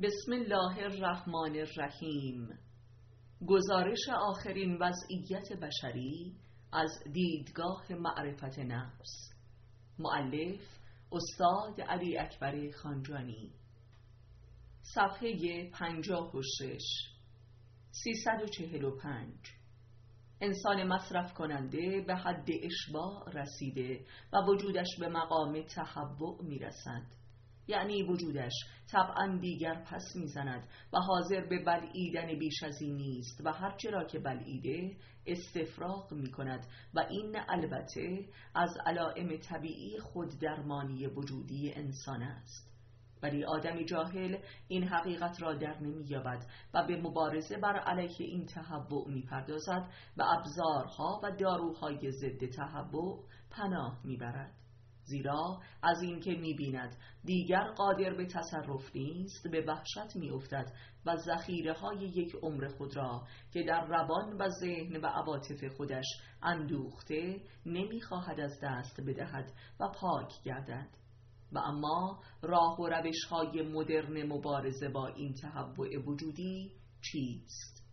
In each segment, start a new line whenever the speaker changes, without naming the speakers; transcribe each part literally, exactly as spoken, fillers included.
بسم الله الرحمن الرحیم. گزارش آخرین وضعیت بشری از دیدگاه معرفت نفس. مؤلف استاد علی اکبر خانجانی. صفحه پنجاه و شش. سیصد و چهل و پنج. انسان مصرف کننده به حد اشباع رسیده و وجودش به مقام تحوع می رسد. یعنی وجودش طبعا دیگر پس میزند و حاضر به بلعیدن بیش از این نیست و هرچه را که بلعیده استفراغ می کند و این البته از علائم طبیعی خود درمانی وجودی انسان است. ولی آدم جاهل این حقیقت را در نمی یابد و به مبارزه بر علیه این تهوع می پردازد و ابزارها و داروهای ضد تهوع پناه می برد. زیرا از این که می‌بیند دیگر قادر به تصرف نیست به وحشت می‌افتد و ذخیره های یک عمر خود را که در روان و ذهن و عواطف خودش اندوخته نمی‌خواهد از دست بدهد و پاک گردد. و اما راه و روش های مدرن مبارزه با این تهوع وجودی چیست؟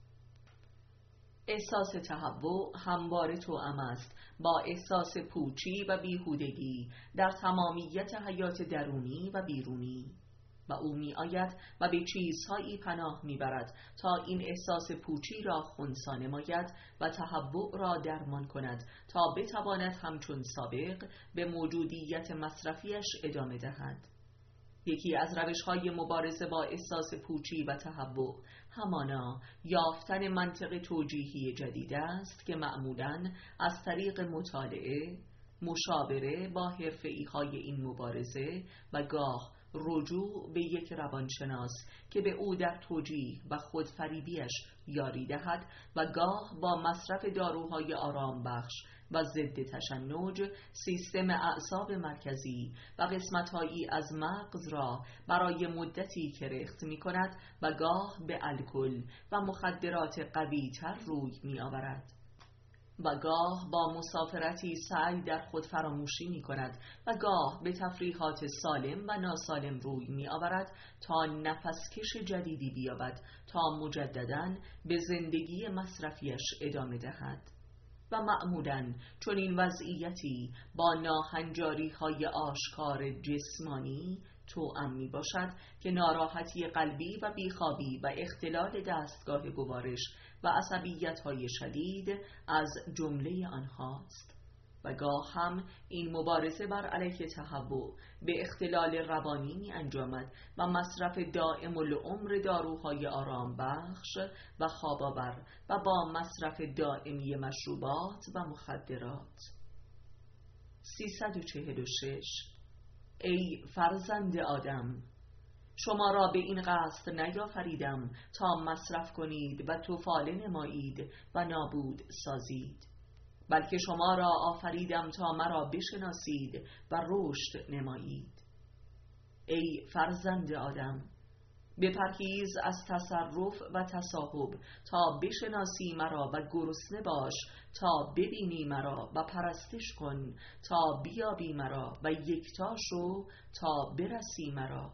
احساس تهوع همواره توأم است با احساس پوچی و بیهودگی در تمامیت حیات درونی و بیرونی و او می آید و به چیزهایی پناه می برد تا این احساس پوچی را خنثی نماید و تهوع را درمان کند تا بتواند همچون سابق به موجودیت مصرفیش ادامه دهد. یکی از روش‌های مبارزه با احساس پوچی و تهوع همانا یافتن منطق توجیهی جدید است که معمولاً از طریق مطالعه، مشاوره با حرفه‌ای‌های این مبارزه و گاه رجوع به یک روانشناس که به او در توجیه و خودفریبیش یاری دهد و گاه با مصرف داروهای آرام بخش و ضد تشنج سیستم اعصاب مرکزی و قسمت‌هایی از مغز را برای مدتی کرخت می کند و گاه به الکل و مخدرات قوی‌تر روی می آورد و گاه با مسافرتی سعی در خود فراموشی می کند و گاه به تفریحات سالم و ناسالم روی می آورد تا نفسکش جدیدی بیابد تا مجدداً به زندگی مصرفیش ادامه دهد. و معمولاً چون این وضعیتی با ناهنجاری های آشکار جسمانی توأم می باشد که ناراحتی قلبی و بیخوابی و اختلال دستگاه گوارش و عصبیت های شدید از جمله آنهاست. و گاه هم این مبارزه بر علیه تهوع به اختلال روانی می انجامد و مصرف دائم العمر داروهای آرام بخش و خواب‌آور و با مصرف دائمی مشروبات و مخدرات. سیصد و چهل و شش. ای فرزند آدم، شما را به این قصد نیافریدم تا مصرف کنید و طفاله نمایید و نابود سازید، بلکه شما را آفریدم تا مرا بشناسید و رشد نمایید. ای فرزند آدم، بپرهیز از تصرف و تصاحب تا بشناسی مرا و گرسنه باش تا ببینی مرا و پرستش کن تا بیابی مرا و یکتا شو تا برسی مرا.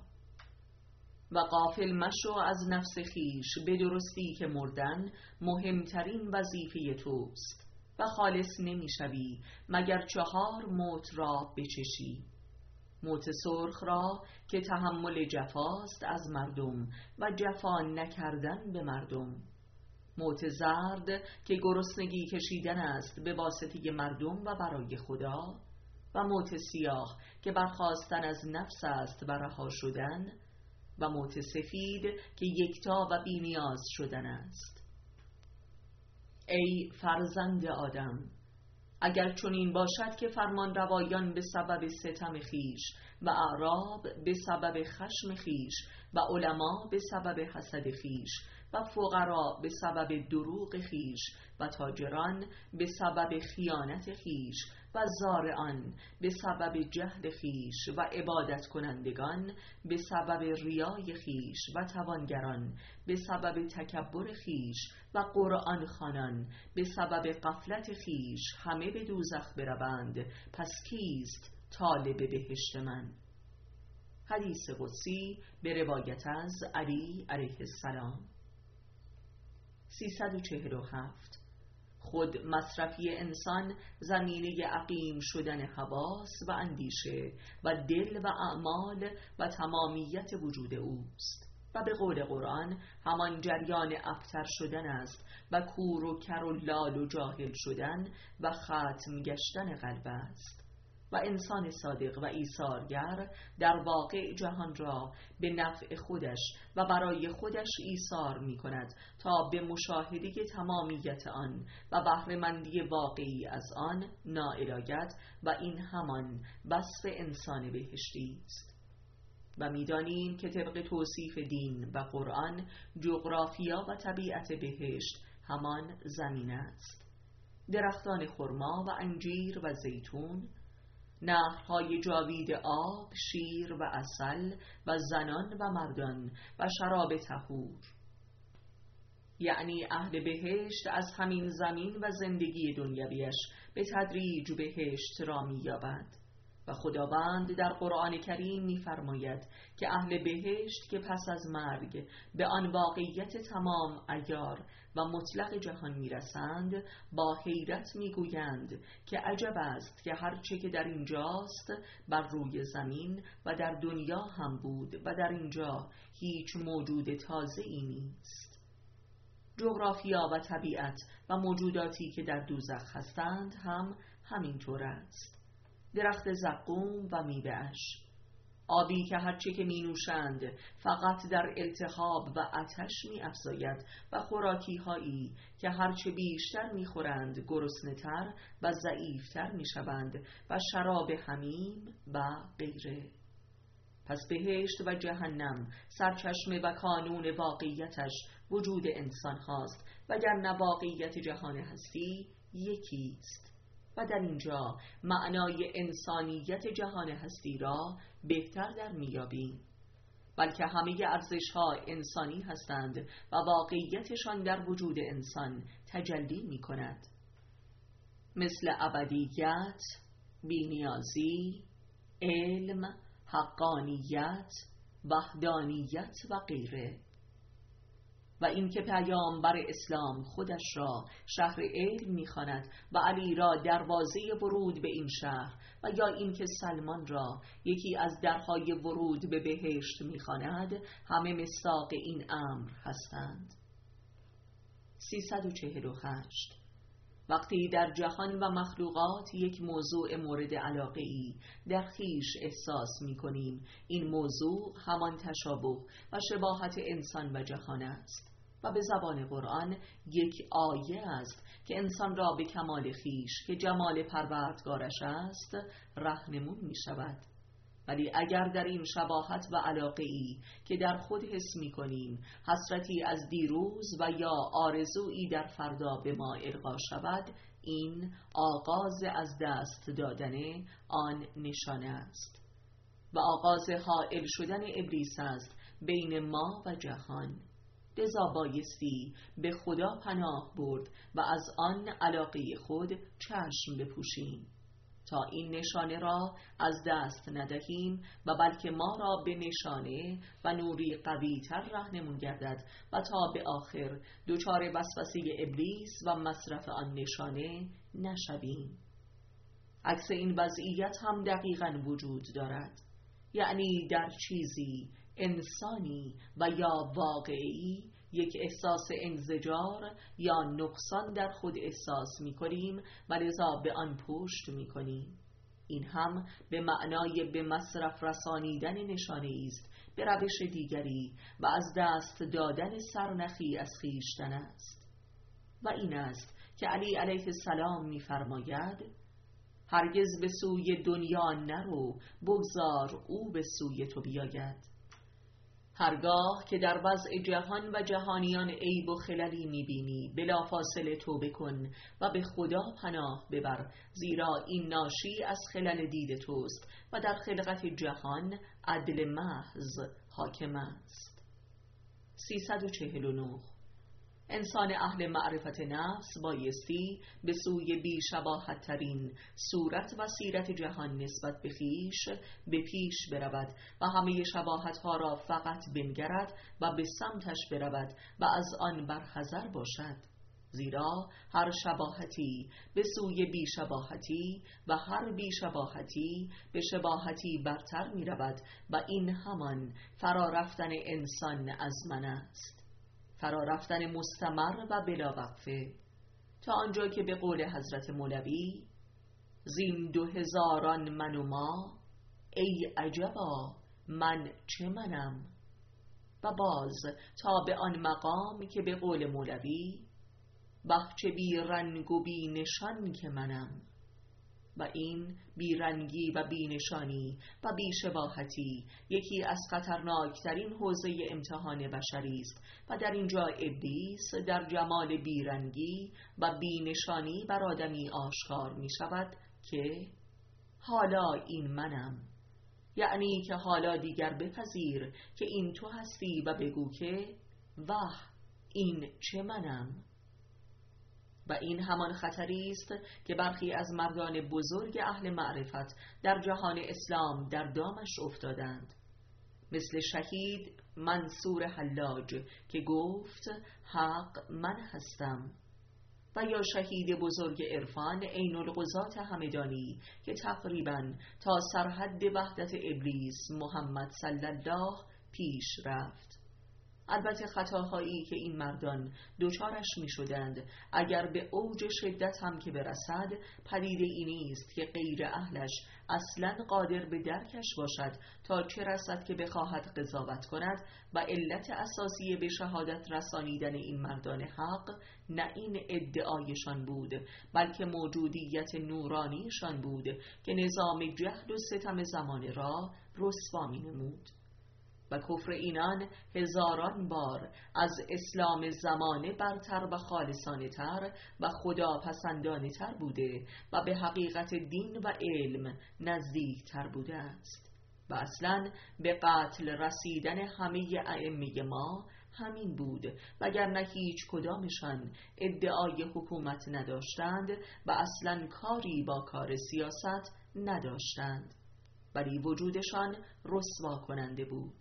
و غافل مشو از نفس خیش به درستی که مردن مهمترین وظیفه توست و خالص نمی شوی مگر چهار موت را بچشی: موت سرخ را که تحمل جفاست از مردم و جفا نکردن به مردم، موت زرد که گرسنگی کشیدن است به واسطه مردم و برای خدا، و موت سیاه که برخاستن از نفس است و رها شدن، و موت سفید که یکتا و بی‌نیاز شدن است. ای فرزند آدم، اگر چنین باشد که فرمان روایان به سبب ستم خیش و اعراب به سبب خشم خیش و علما به سبب حسد خیش و فقرا به سبب دروغ خیش و تاجران به سبب خیانت خیش و زارعان به سبب جهل خیش و عبادت کنندگان به سبب ریای خیش و توانگران به سبب تکبر خیش و قرآن خوانان به سبب غفلت خیش همه به دوزخ بروند، پس کیست طالب بهشت من؟ حدیث قدسی به روایت از علی علیه السلام. سیصد و چهل و هفت. خود مصرفی انسان زمینه عقیم شدن حواس و اندیشه و دل و اعمال و تمامیت وجود اوست و به قول قرآن همان جریان ابتر شدن است و کور و کر و لال و جاهل شدن و ختم گشتن قلب است و انسان صادق و ایثارگر در واقع جهان را به نفع خودش و برای خودش ایثار می کند تا به مشاهده تمامیت آن و بهره‌مندی واقعی از آن نائل آید و این همان وصف انسان بهشتی است. و می‌دانیم که طبق توصیف دین و قرآن جغرافیا و طبیعت بهشت همان زمین است. درختان خرما و انجیر و زیتون، نهرهای جاوید آب، شیر و عسل و زنان و مردان و شراب طهور، یعنی اهل بهشت از همین زمین و زندگی دنیویش به تدریج بهشت را می‌یابند. و خداوند در قرآن کریم می‌فرماید که اهل بهشت که پس از مرگ به آن واقعیت تمام عیار و مطلق جهان میرسند با حیرت میگویند که عجب است که هرچه که در اینجاست بر روی زمین و در دنیا هم بود و در اینجا هیچ موجود تازه‌ای نیست. جغرافیا و طبیعت و موجوداتی که در دوزخ هستند هم همینطور است. درخت زقوم و میوه‌اش، آبی که هرچه که می نوشند فقط در التهاب و آتش می افزاید و خوراکی هایی که هرچه بیشتر می خورند گرسنه‌تر و ضعیفتر می شوند و شراب حمیم و غیره. پس بهشت و جهنم سرچشمه و کانون واقعیتش وجود انسان هاست وگرنه واقعیت جهان هستی یکیست و در اینجا معنای انسانیت جهان هستی را بهتر در میابیم، بلکه همه ارزش‌ها انسانی هستند و واقعیتشان در وجود انسان تجلی می کند، مثل ابدیت، بی‌نیازی، علم، حقانیت، وحدانیت و غیره. و اینکه پیامبر اسلام خودش را شهر علم می‌خواند و علی را دروازه ورود به این شهر، و یا اینکه سلمان را یکی از درهای ورود به بهشت می‌خواند، همه مصداق این امر هستند. سیصد و چهل و هشت. وقتی در جهان و مخلوقات یک موضوع مورد علاقه‌ای در خویش احساس می‌کنیم، این موضوع همان تشابه و شباهت انسان و جهان است و به زبان قرآن یک آیه است که انسان را به کمال خویش که جمال پروردگارش است راهنمون می‌شود. ولی اگر در این شباهت و علاقه‌ای که در خود حس می‌کنیم حسرتی از دیروز و یا آرزویی در فردا به ما القا شود، این آغاز از دست دادن آن نشانه است و آغاز حائل شدن ابلیس است بین ما و جهان. لذا بایستی به خدا پناه برد و از آن علاقه خود چشم بپوشیم تا این نشانه را از دست ندهیم و بلکه ما را به نشانه و نوری قوی تر راهنمون گردد و تا به آخر دچار وسوسه ابلیس و مصرف آن نشانه نشویم. عکس این وضعیت هم دقیقاً وجود دارد، یعنی در چیزی انسانی و یا واقعی یک احساس انزجار یا نقصان در خود احساس می کنیم و لذا به آن پشت می کنیم. این هم به معنای به مصرف رسانیدن نشانه است به روش دیگری و از دست دادن سرنخی از خویشتن است. و این است که علی علیه السلام می فرماید هرگز به سوی دنیا نرو، بگذار او به سوی تو بیاید. هرگاه که در وضع جهان و جهانیان عیب و خللی می‌بینی بلافاصله توبه کن و به خدا پناه ببر، زیرا این ناشی از خلل دید توست و در خلقت جهان عدل محض حاکم است. سیصد و چهل و نه. انسان اهل معرفت نفس بایستی به سوی بی‌شباهت ترین صورت و سیرت جهان نسبت به خویش به پیش برود و همه شباهت ها را فقط بنگرد و به سمتش برود و از آن برحذر باشد، زیرا هر شباهتی به سوی بی‌شباهتی و هر بی‌شباهتی به شباهتی برتر می رود و این همان فرارفتن انسان از من است، فرارفتن مستمر و بلاوقفه، تا آنجا که به قول حضرت مولوی زین دو هزاران من و ما ای عجبا من چه منم، و باز تا به آن مقام که به قول مولوی بخچه بی رنگ و بی نشان که منم، و این بیرنگی و بینشانی و بیشباهتی یکی از خطرناکترین حوزه امتحان بشری است و در اینجا ابلیس در جمال بیرنگی و بینشانی بر آدمی آشکار می شود که حالا این منم، یعنی که حالا دیگر بپذیر که این تو هستی و بگو که واه این چه منم. و این همان خطری است که برخی از مردان بزرگ اهل معرفت در جهان اسلام در دامش افتادند، مثل شهید منصور حلاج که گفت حق من هستم، و یا شهید بزرگ عرفان عین القضات همدانی که تقریبا تا سرحد وحدت ابلیس محمد صلی الله پیش رفت. البته خطاهایی که این مردان دوچارش می شدند اگر به اوج شدت هم که برسد، پدیده ای نیست که غیر اهلش اصلا قادر به درکش باشد تا چه رسد که بخواهد قضاوت کند، و علت اساسی به شهادت رسانیدن این مردان حق نه این ادعایشان بود، بلکه موجودیت نورانیشان بود که نظام جهل و ستم زمانه را رسوا می نمود. و کفر اینان هزاران بار از اسلام زمانه برتر و خالصانه تر و خدا پسندانه تر بوده و به حقیقت دین و علم نزدیک تر بوده است، و اصلا به قتل رسیدن همه ائمه ما همین بود، وگرنه هیچ کدامشان ادعای حکومت نداشتند و اصلا کاری با کار سیاست نداشتند، ولی وجودشان رسوا کننده بود.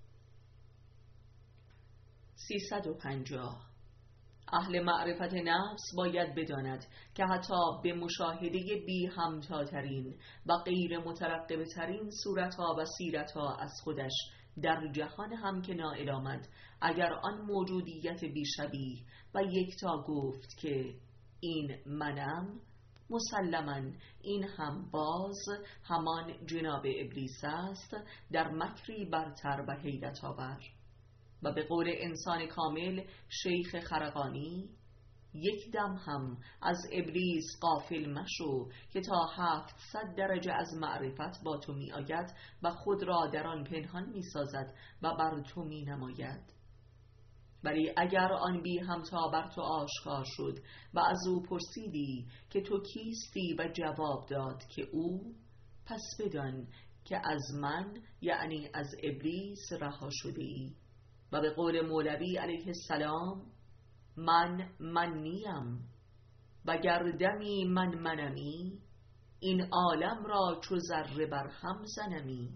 سیصد و پنجاه. اهل معرفت نفس باید بداند که حتی به مشاهده بی همتاترین و غیر مترقبه ترین صورتها و سیرتها از خودش در جهان هم که نائل آمد، اگر آن موجودیت بیشبیه و یکتا گفت که این منم، مسلماً این هم باز همان جناب ابلیس است در مکری برتر و حیرت آور. و به قول انسان کامل شیخ خرقانی، یک دم هم از ابلیس غافل مشو که تا هفتصد درجه از معرفت با تو می آید و خود را در آن پنهان می سازد و بر تو می نماید. ولی اگر آن بی همتا بر تو آشکار شد و از او پرسیدی که تو کیستی و جواب داد که او، پس بدان که از من یعنی از ابلیس رها شده ای. و به قول مولوی علیه السلام من من نیم و گردمی من منمی، این عالم را چو ذره بر هم زنمی.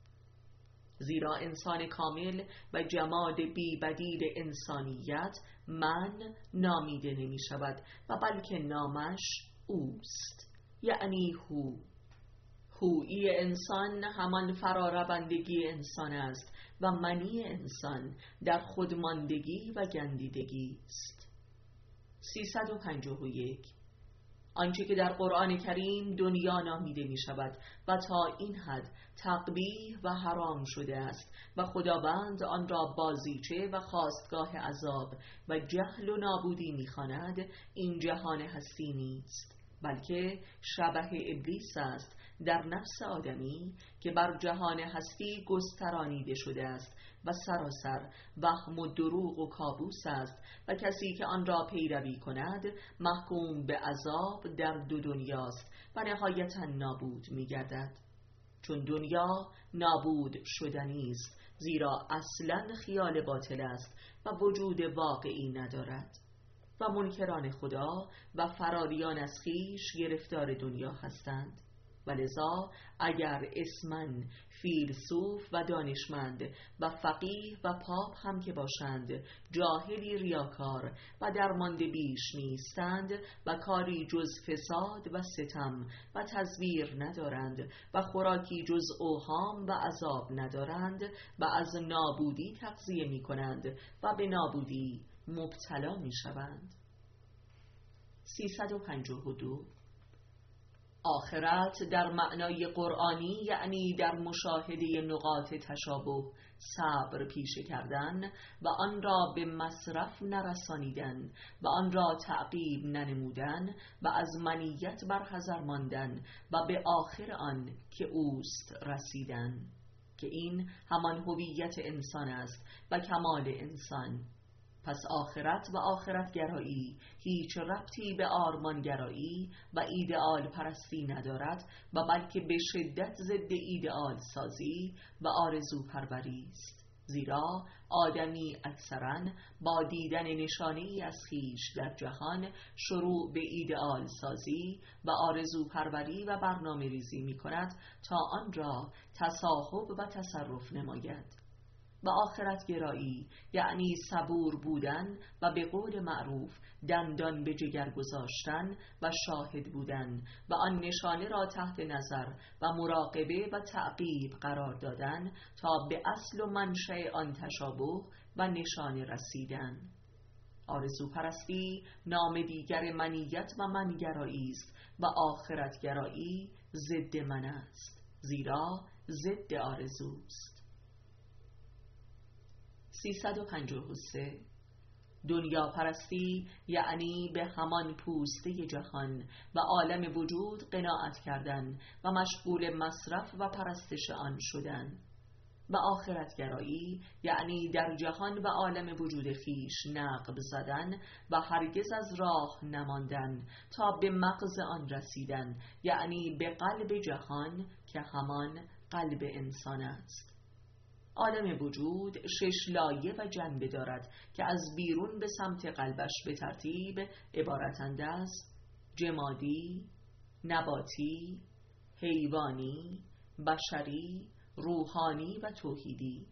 زیرا انسان کامل و جماد بی بدیل انسانیت من نامیده نمی شود و بلکه نامش اوست، یعنی هو. هویی انسان همان فراربندگی انسان است و منی انسان در خودماندگی و گندیدگی است. سیصد و پنجاه و یک. آنچه که در قرآن کریم دنیا نامیده می شود و تا این حد تقبیح و حرام شده است و خداوند آن را بازیچه و خواستگاه عذاب و جهل و نابودی می خواند، این جهان هستی نیست، بلکه شبح ابلیس است در نفس آدمی که بر جهان هستی گسترانیده شده است و سراسر وهم و دروغ و کابوس است، و کسی که آن را پیروی کند محکوم به عذاب در دو دنیاست و نهایتا نابود می گردد، چون دنیا نابود شدنی است، زیرا اصلاً خیال باطل است و وجود واقعی ندارد. و منکران خدا و فراریان از خویش گرفتار دنیا هستند. و لذا اگر اسمن فیلسوف و دانشمند و فقیه و پاپ هم که باشند، جاهلی ریاکار و درمانده بیش نیستند و کاری جز فساد و ستم و تزویر ندارند و خوراکی جز اوهام و عذاب ندارند و از نابودی تغذیه می کنند و به نابودی مبتلا می شوند. سیصد و پنجاه و دو. آخرت در معنای قرآنی یعنی در مشاهده نقاط تشابه صبر پیشه کردن و آن را به مصرف نرسانیدن و آن را تعقیب ننمودن و از منیت برحذر ماندن و به آخر آن که اوست رسیدن، که این همان هویت انسان است و کمال انسان. پس آخرت و آخرتگرایی هیچ ربطی به آرمانگرایی و ایدئال پرستی ندارد و بلکه به شدت ضد ایدئال سازی و آرزو پروری است. زیرا آدمی اکثراً با دیدن نشانه‌ای از خویش در جهان شروع به ایدئال سازی و آرزو پروری و برنامه ریزی می کند تا آن را تصاحب و تصرف نماید. و آخرت گرایی یعنی صبور بودن و به قول معروف دندان به جگر گذاشتن و شاهد بودن و آن نشانه را تحت نظر و مراقبه و تعقیب قرار دادن تا به اصل و منشأ آن تشابه و نشانه رسیدن. آرزو پرستی نام دیگر منیت و منگرایی است و آخرت گرایی ضد من است، زیرا ضد آرزوست. سیصد و پنجاه و سه. دنیا پرستی یعنی به همان پوسته جهان و عالم وجود قناعت کردن و مشغول مصرف و پرستش آن شدن. و آخرتگرایی یعنی در جهان و عالم وجود خیش نقب زدن و هرگز از راه نماندن تا به مغز آن رسیدن، یعنی به قلب جهان که همان قلب انسان است. عالم وجود شش لایه و جنبه دارد که از بیرون به سمت قلبش به ترتیب عبارتند از جمادی، نباتی، حیوانی، بشری، روحانی و توحیدی،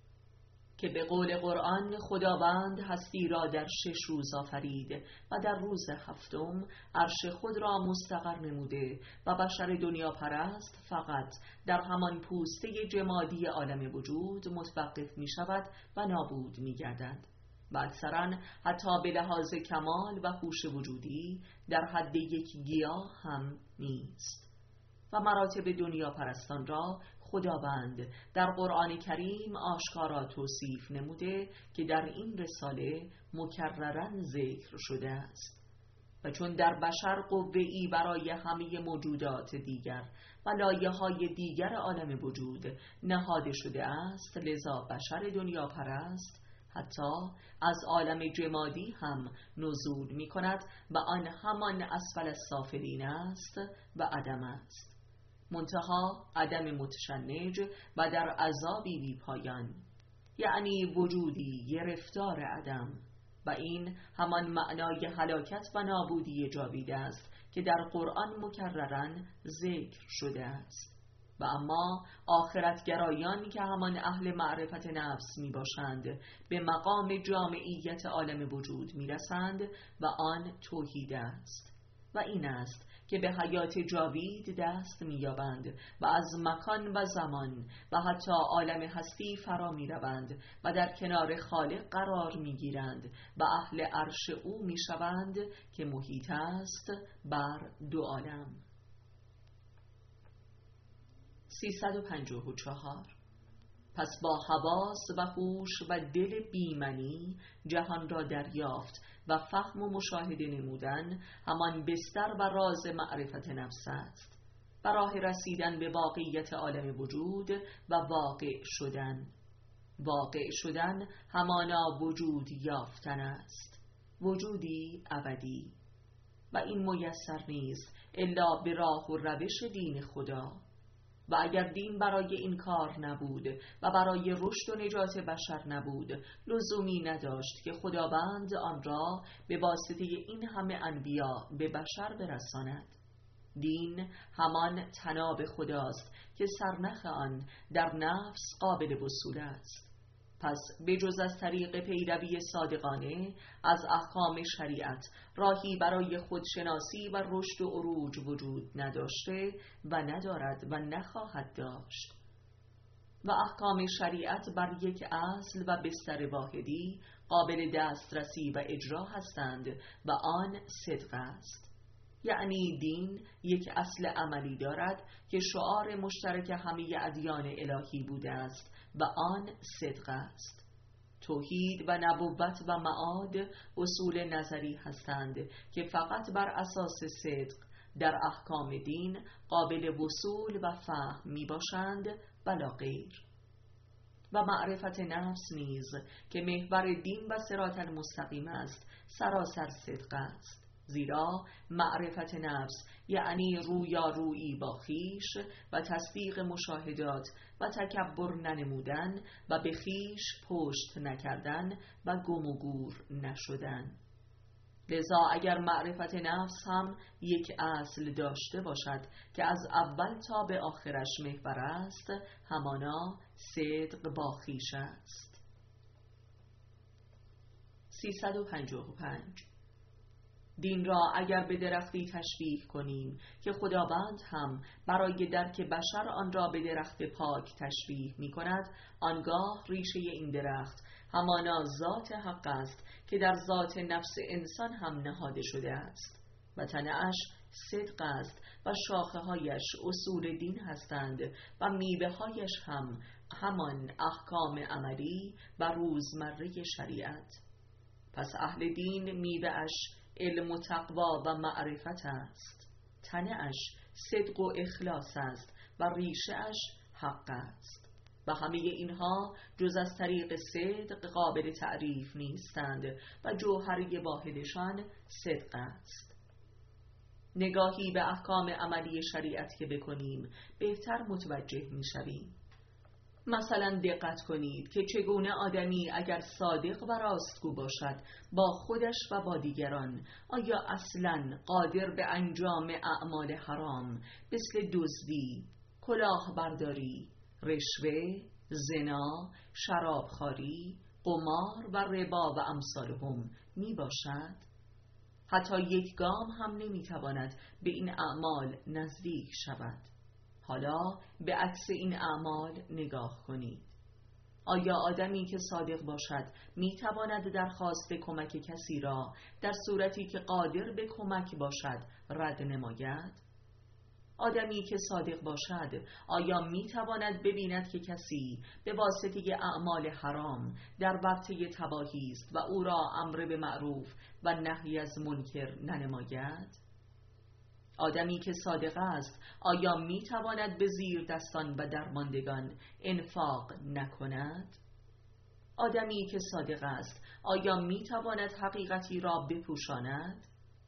که به قول قرآن خداوند هستی را در شش روز آفرید و در روز هفتم عرش خود را مستقر نموده و بشر دنیا پرست فقط در همان پوسته جمادی عالم وجود متوقف می شود و نابود می گردد و اکثرا حتی به لحاظ کمال و هوش وجودی در حد یک گیاه هم نیست. و مراتب دنیا پرستان را خداوند در قرآن کریم آشکارا توصیف نموده که در این رساله مکرراً ذکر شده است. و چون در بشر قوه‌ای برای همه موجودات دیگر و لایه‌های دیگر عالم وجود نهاده شده است، لذا بشر دنیا پرست حتی از عالم جمادی هم نزول می کند و آن همان اسفل السافلین است و عدم است، منتها عدم متشنج و در عذابی بی پایان، یعنی وجودی گرفتار عدم. و این همان معنای هلاکت و نابودی جاوید است که در قرآن مکرراً ذکر شده است. و اما آخرتگرایان که همان اهل معرفت نفس می باشند به مقام جامعیت عالم وجود می رسند و آن توحید است. و این است که به حیات جاوید دست می‌یابند و از مکان و زمان و حتی عالم هستی فرا می‌روند و در کنار خالق قرار می‌گیرند و اهل عرش او می‌شوند که محیط است بر دو عالم. سیصد و پنجاه و چهار. پس با حواس و هوش و دل بیمنی جهان را دریافت و فهم و مشاهده نمودن همان بستر و راز معرفت نفس است. و راه رسیدن به واقعیت عالم وجود و واقع شدن. واقع شدن همانا وجود یافتن است، وجودی ابدی. و این میسر نیست الا به راه و روش دین خدا. و اگر دین برای این کار نبود و برای رشد و نجات بشر نبود، لزومی نداشت که خداوند آن را به واسطه این همه انبیا به بشر برساند. دین همان طناب خداست که سرنخ آن در نفس قابل وصول است. پس بجز از طریق پیروی صادقانه از احکام شریعت راهی برای خودشناسی و رشد و عروج وجود نداشته و ندارد و نخواهد داشت. و احکام شریعت بر یک اصل و بستر واحدی قابل دسترسی و اجرا هستند و آن صدق است. یعنی دین یک اصل عملی دارد که شعار مشترک همه ادیان الهی بوده است و آن صدق است. توحید و نبوت و معاد اصول نظری هستند که فقط بر اساس صدق در احکام دین قابل وصول و فهم می باشند ولا غیر. و معرفت نفس نیز که محور دین و صراط المستقیم است سراسر صدق است، زیرا معرفت نفس یعنی رویارویی با خویش و تصدیق مشاهدات و تکبر ننمودن و به خویش پشت نکردن و گم و گور نشدن. لذا اگر معرفت نفس هم یک اصل داشته باشد که از اول تا به آخرش محور است، همانا صدق با خویش است. سیصد و پنجاه و پنج. دین را اگر به درختی تشبیه کنیم که خداوند هم برای درک بشر آن را به درخت پاک تشبیه می کند، آنگاه ریشه این درخت همانا ذات حق است که در ذات نفس انسان هم نهاده شده است و تنه‌اش صدق است و شاخه هایش اصول دین هستند و میوه هایش هم همان احکام عملی و روزمره شریعت. پس اهل دین میوه‌اش علم و تقوا و معرفت است، تنه‌اش صدق و اخلاص است و ریشه‌اش حق است و همه اینها جز از طریق صدق قابل تعریف نیستند و جوهره واحدشان صدق است. نگاهی به احکام عملی شریعت که بکنیم بهتر متوجه می‌شویم. مثلا دقت کنید که چگونه آدمی اگر صادق و راستگو باشد با خودش و با دیگران، آیا اصلاً قادر به انجام اعمال حرام مثل دزدی، کلاهبرداری، رشوه، زنا، شرابخواری، قمار و ربا و امثالهم می باشد؟ حتی یک گام هم نمی تواند به این اعمال نزدیک شود. حالا به عکس این اعمال نگاه کنید. آیا آدمی که صادق باشد می تواند درخواست کمک کسی را در صورتی که قادر به کمک باشد رد نماید؟ آدمی که صادق باشد آیا می تواند ببیند که کسی به واسطه اعمال حرام در ورطه تباهی است و او را امر به معروف و نهی از منکر ننماید؟ آدمی که صادق است آیا می تواند به زیر دستان و درماندگان انفاق نکند؟ آدمی که صادق است آیا می تواند حقیقتی را بپوشاند؟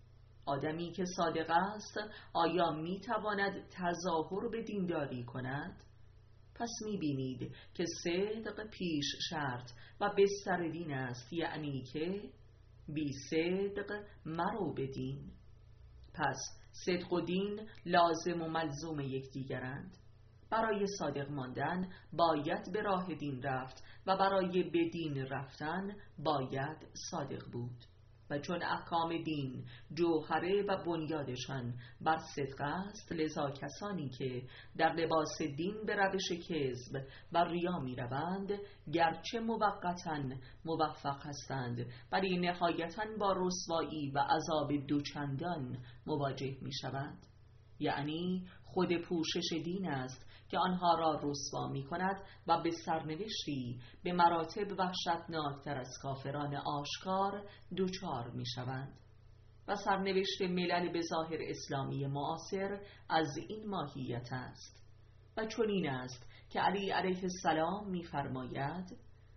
آدمی که صادق است آیا می تواند تظاهر به دینداری کند؟ پس می بینید که صدق پیش شرط و بستر دین است، یعنی که بی صدق مرو به دین. پس صدق و دین لازم و ملزوم یکدیگرند. برای صادق ماندن باید به راه دین رفت و برای به دین رفتن باید صادق بود. و چون احکام دین جوهره و بنیادشان بر صدق است، لذا کسانی که در لباس دین به روش کذب و ریا می روند گرچه موقتاً موفق هستند ولی نهایتاً با رسوایی و عذاب دوچندان مواجه می شوند. یعنی خود پوشش دین است که آنها را رسوا می کند و به سرنوشتی به مراتب وحشتناکتر از کافران آشکار دوچار می شوند. و سرنوشت ملل به ظاهر اسلامی معاصر از این ماهیت است. و چنین است که علی علیه السلام می فرماید: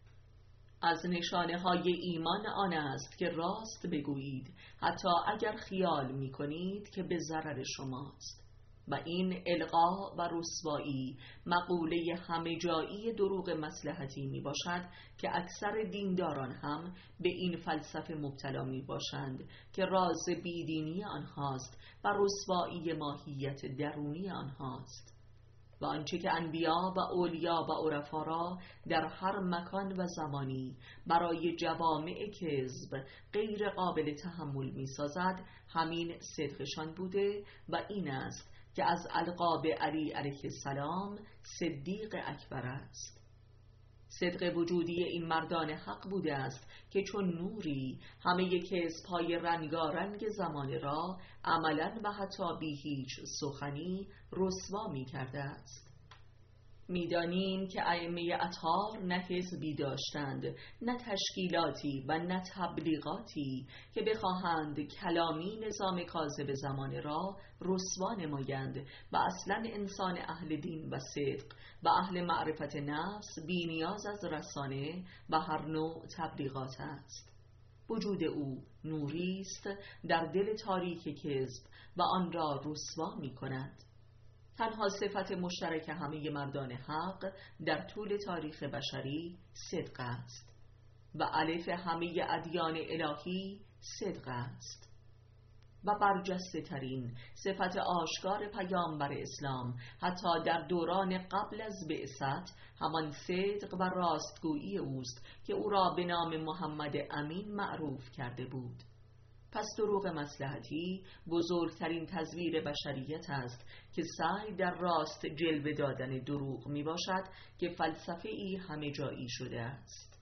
از نشانه های ایمان آن است که راست بگویید حتی اگر خیال می کنید که به ضرر شماست. و این القا و رسوایی مقوله همه جایی دروغ مصلحتی می باشد که اکثر دینداران هم به این فلسفه مبتلا می باشند که راز بیدینی آنهاست و رسوایی ماهیت درونی آنهاست. و آنچه که انبیا و اولیا و عرفا را در هر مکان و زمانی برای جوامع کذب غیر قابل تحمل می سازد همین صدقشان بوده و این است که از القاب علی علیه السلام صدیق اکبر است. صدق وجودی این مردان حق بوده است که چون نوری همه کذب‌های رنگارنگ زمان را عملاً و حتی بی هیچ سخنی رسوا می کرده است. می‌دانیم که ائمه اطهار نه حزبی داشتند، نه تشکیلاتی و نه تبلیغاتی که بخواهند کلامی نظام کاذب زمان را رسوا نمایند و اصلا انسان اهل دین و صدق و اهل معرفت نفس بی نیاز از رسانه و هر نوع تبلیغات است. وجود او نوری است در دل تاریک کذب و آن را رسوا می کند. تنها صفت مشترک همه مردان حق در طول تاریخ بشری صدق است و الف همه ادیان الهی صدق است و برجسته ترین صفت آشکار پیامبر اسلام حتی در دوران قبل از بعثت همان صدق و راستگویی اوست که او را به نام محمد امین معروف کرده بود. پس دروغ مصلحتی بزرگترین تزویر بشریت است که سعی در راست جلوه دادن دروغ می باشد که فلسفه ای همه جایی شده است.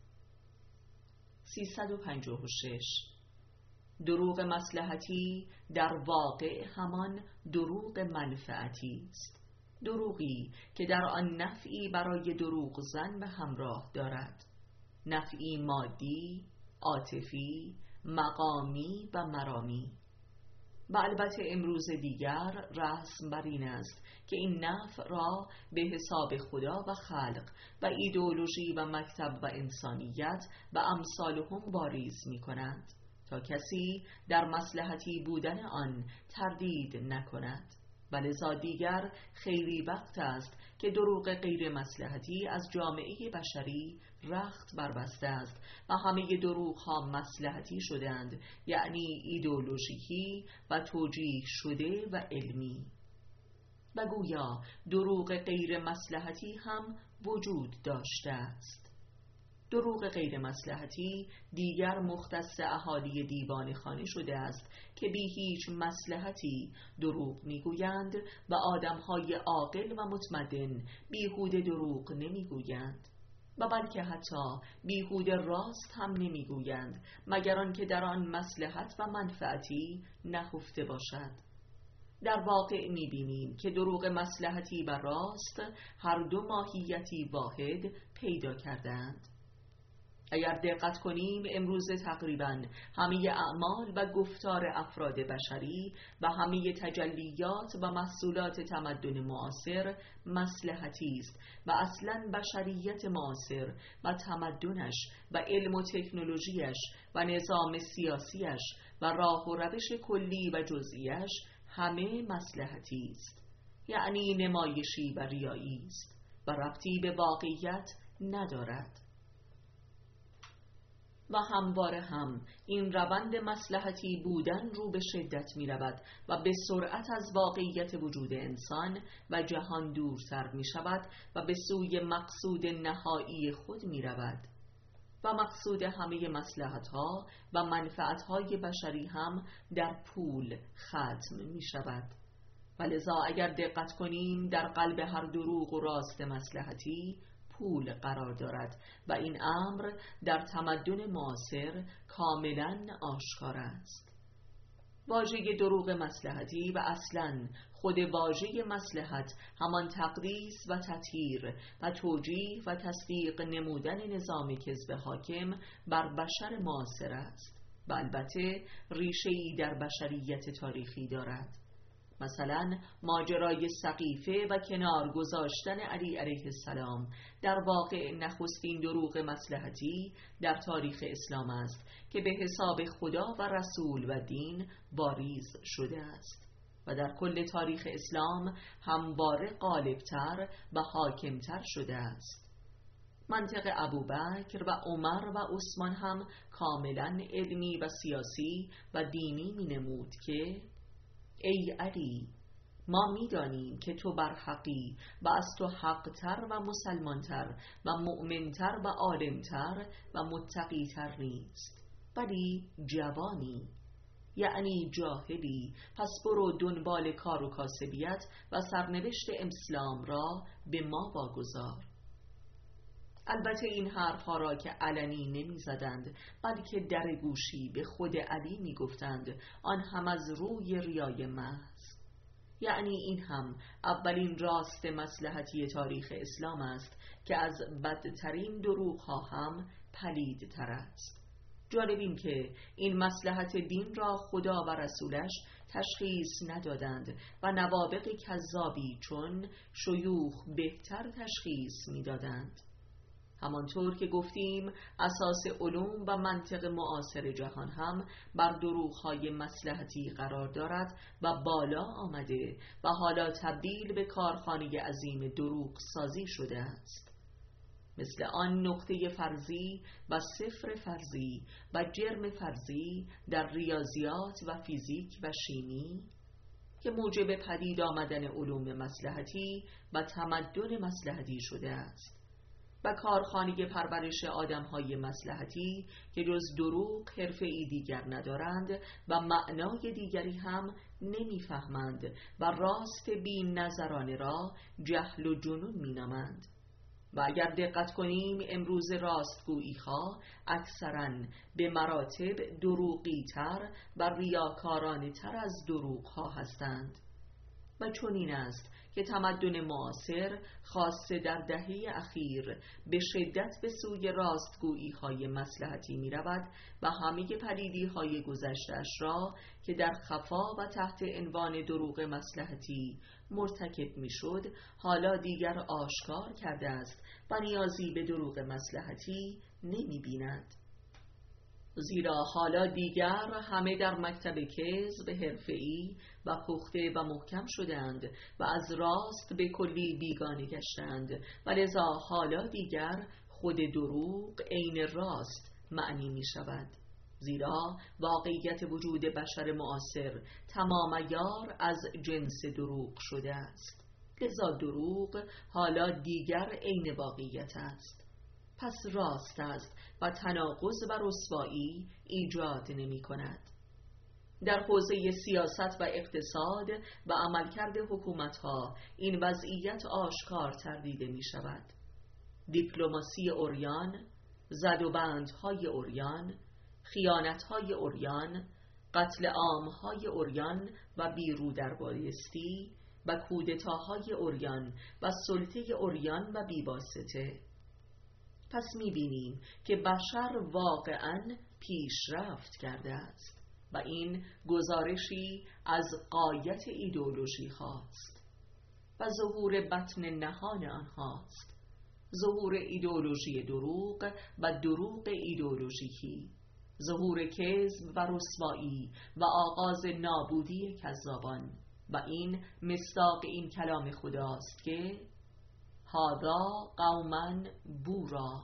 سیصد و پنجاه و شش. دروغ مصلحتی در واقع همان دروغ منفعتی است، دروغی که در آن نفعی برای دروغ زن به همراه دارد، نفعی مادی، عاطفی، مقامی و مرامی. و البته امروز دیگر رسم بر این است که این نفع را به حساب خدا و خلق و ایدئولوژی و مکتب و انسانیت و امثالهم واریز می کنند تا کسی در مصلحتی بودن آن تردید نکند. ولذا دیگر خیلی وقت است که دروغ غیر مصلحتی از جامعه بشری رخت بربسته است و همه دروغ ها مصلحتی شدند، یعنی ایدئولوژیکی و توجیه شده و علمی. و گویا دروغ غیر مصلحتی هم وجود داشته است. دروغ غیر مصلحتی دیگر مختص اهالی دیوان خانه شده است که بی هیچ مصلحتی دروغ میگویند و آدمهای عاقل و متمدن بیهوده دروغ نمیگویند و بلکه حتی بیهوده راست هم نمیگویند مگر آنکه در آن مصلحت و منفعتی نهفته باشد. در واقع میبینیم که دروغ مصلحتی و راست هر دو ماهیتی واحد پیدا کردند. اگر دقت کنیم امروز تقریباً همه اعمال و گفتار افراد بشری و همه تجلیات و محصولات تمدن معاصر مصلحتی است و اصلاً بشریت معاصر و تمدنش و علم و تکنولوژیش و نظام سیاسیش و راه و روش کلی و جزئیش همه مصلحتی است، یعنی نمایشی و ریایی است و ربطی به واقعیت ندارد. و همواره هم این روند مصلحتی بودن رو به شدت می رود و به سرعت از واقعیت وجود انسان و جهان دورتر می شود و به سوی مقصود نهایی خود می رود. و مقصود همه مصلحت‌ها و منفعت‌های بشری هم در پول ختم می شود. ولذا اگر دقت کنیم در قلب هر دروغ و راست مصلحتی پول قرار دارد و این امر در تمدن معاصر کاملا آشکار است. واژه دروغ مصلحتی و اصلاً خود واژه مصلحت همان تقدیس و تطهیر و توجیه و تصدیق نمودن نظام کذب حاکم بر بشر معاصر است و البته ریشه‌ای در بشریت تاریخی دارد. مثلا ماجرای سقیفه و کنار گذاشتن علی علیه السلام در واقع نخستین دروغ مصلحتی در تاریخ اسلام است که به حساب خدا و رسول و دین واریز شده است و در کل تاریخ اسلام همواره غالبتر و حاکمتر شده است. منطق ابوبکر و عمر و عثمان هم کاملا علمی و سیاسی و دینی می نمود که ای علی، ما می دانیم که تو بر حقی و از تو حقتر و مسلمانتر و مؤمنتر و عالمتر و متقیتر نیست، ولی جوانی، یعنی جاهلی، پس برو دنبال کار و کاسبیت و سرنوشت اسلام را به ما واگذار. البته این حرفها را که علنی نمی زدند، بلکه در گوشی به خود علی می گفتند، آن هم از روی ریای محض. یعنی این هم اولین راست مصلحتی تاریخ اسلام است که از بدترین دروغ‌ها هم پلیدتر است. جالب این که این مصلحت دین را خدا و رسولش تشخیص ندادند و نوابغ کذابی چون شیوخ بهتر تشخیص می‌دادند. همانطور که گفتیم اساس علوم و منطق معاصر جهان هم بر دروغ‌های مصلحتی قرار دارد و بالا آمده و حالا تبدیل به کارخانه عظیم دروغ سازی شده است. مثل آن نقطه فرضی و صفر فرضی و جرم فرضی در ریاضیات و فیزیک و شیمی که موجب پدید آمدن علوم مصلحتی و تمدن مصلحتی شده است، و کارخانه پرورش آدم‌های مصلحتی که جز دروغ حرفه‌ای دیگر ندارند و معنای دیگری هم نمی‌فهمند و راست بی نظرانه را جهل و جنون می‌نامند. و اگر دقت کنیم امروز راستگویی‌ها اکثراً به مراتب دروغی تر و ریاکارانه تر از دروغ‌ها هستند. و چنین است که تمدن معاصر خاصه در دهه اخیر به شدت به سوی راستگویی‌های مصلحتی می رود و همه پلیدی‌های گذشته‌اش را که در خفا و تحت عنوان دروغ مصلحتی مرتکب می شد حالا دیگر آشکار کرده است و نیازی به دروغ مصلحتی نمی بیند. زیرا حالا دیگر همه در مکتب کذب حرفه‌ای و پخته و محکم شدند و از راست به کلی بیگانه گشتند و لذا حالا دیگر خود دروغ عین راست معنی می شود. زیرا واقعیت وجود بشر معاصر تمام عیار از جنس دروغ شده است، لذا دروغ حالا دیگر عین واقعیت است. پس راست است و تناقض و رسوایی ایجاد نمی کند. در حوزه سیاست و اقتصاد و عملکرد حکومت‌ها این وضعیت آشکارتر دیده می شود. دیپلماسی عریان، زدوبندهای عریان، خیانت‌های عریان، قتل عام‌های عریان و بیرو دربایستی و کودتاهای عریان و سلطه عریان و بی‌واسطه. پس می‌بینیم که بشر واقعاً پیشرفت کرده است و این گزارشی از غایت ایدئولوژی هاست و ظهور بطن نهان آنهاست، ظهور ایدئولوژی دروغ و دروغ ایدئولوژیکی، ظهور کذب و رسوایی و آغاز نابودی کذابان. و این مصداق این کلام خداست که هذا قوما بورا.